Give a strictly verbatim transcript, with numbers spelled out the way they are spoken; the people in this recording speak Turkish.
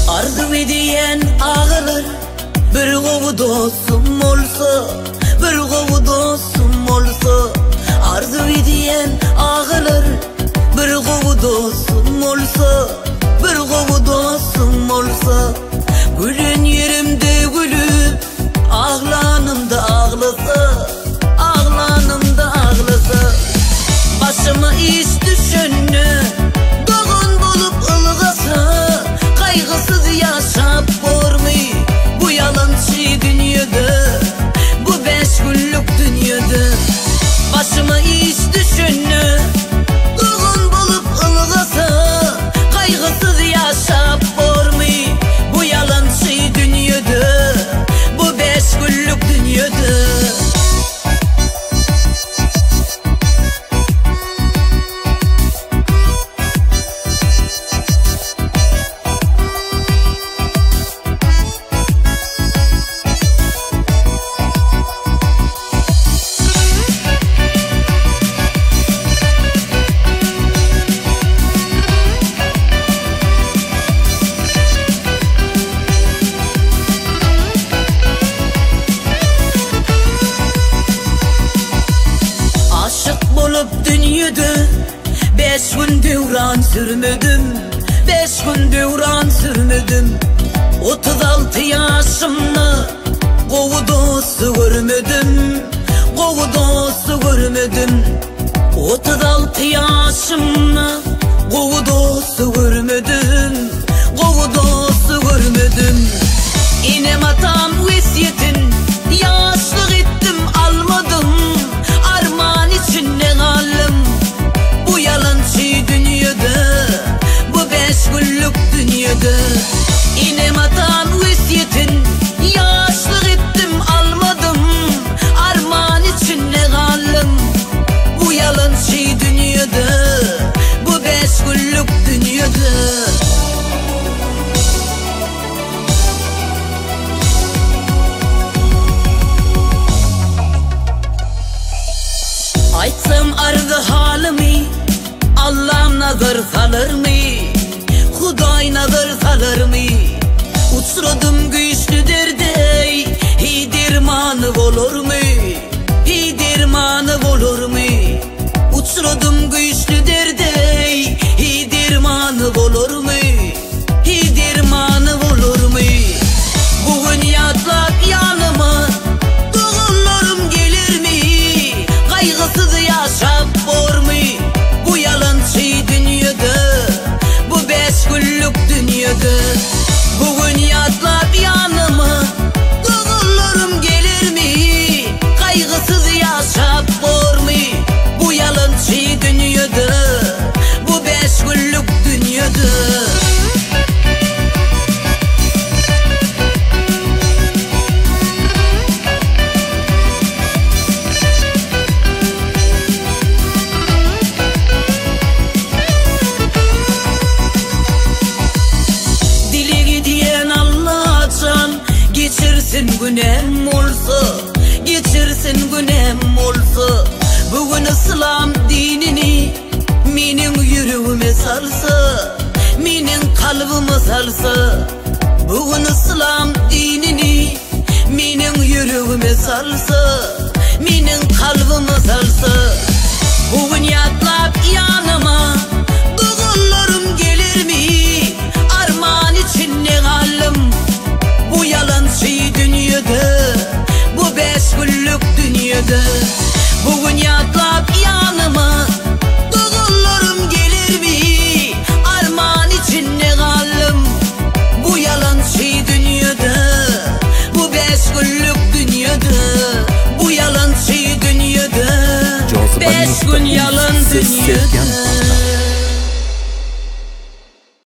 Arzu ediyen ağlar, bir kovu dostum olsa, bir kovu dostum olsa. Arzu ediyen ağlar, bir kovu dostum olsa, bir kovu dostum olsa. Gülün yerimde gülüp, ağlanımda ağlasa, ağlanımda ağlasa. Başıma iş düşene, doğun bulup ılgasa, kaygısız yaşap bormi bu yalancı dünyada, bu beş günlük dünyada. Başıma iş düşene, doğun bulup ılgasa, kaygısız yaşap bormi bu yalancı dünyada, bu beş günlük dünyada. Dünyada beş gün devran sürmedim, beş gün devran sürmedim. Otuz altı yaşımda kovu dostu görmedim, kovu dostu görmedim. Otuz altı yaşımda kovu dostu görmedim, kovu dostu görmedim. İnem atam vesiyetin, yaşlık ettim almadım. Armağan içinde kaldım bu yalancı dünyada, bu beş günlük dünyada. İnem atan vesiyetin, yaşlık ettim almadım. Armağan içinde kaldım bu yalancı dünyada, bu beş günlük dünyada. Aytsam ardı halimi, Allah'ım nazar salır mı? Huday nazar salır mı? Uçradım güçlü derde, hi dermanı olur mu? Hi dermanı olur mu? Uçradım güçlü derde, hi dermanı olur mu? Hi dermanı olur mu? Bugün yatlak yanıma, doğullarım gelir mi? Kaygısız yaşap bormi bu yalancı dünyada, bu beş günlük dünyada. Bugün yatlap yanıma, doğullarım gelir mi? Kaygısız yaşap bormi bu yalancı dünyada, bu beş günlük dünyada. Geçirsin günem olsa, geçirsin günem olsa. Bugün İslam dinini menin yüreğime sarsa, menin kalbime sarsa. Bugün İslam dinini menin yüreğime sarsa, menin kalbime sarsa. Bugün yatlap yanıma, doğullarım gelir mi? Armağan içinde kaldım bu yalancı dünyada, bu beş günlük dünyada. Bugün yatlap yanıma, doğullarım gelir mi? Armağan içinde kaldım bu yalancı dünyada, bu beş günlük dünyada, bu yalancı dünyada, beş gün yalan dünyada.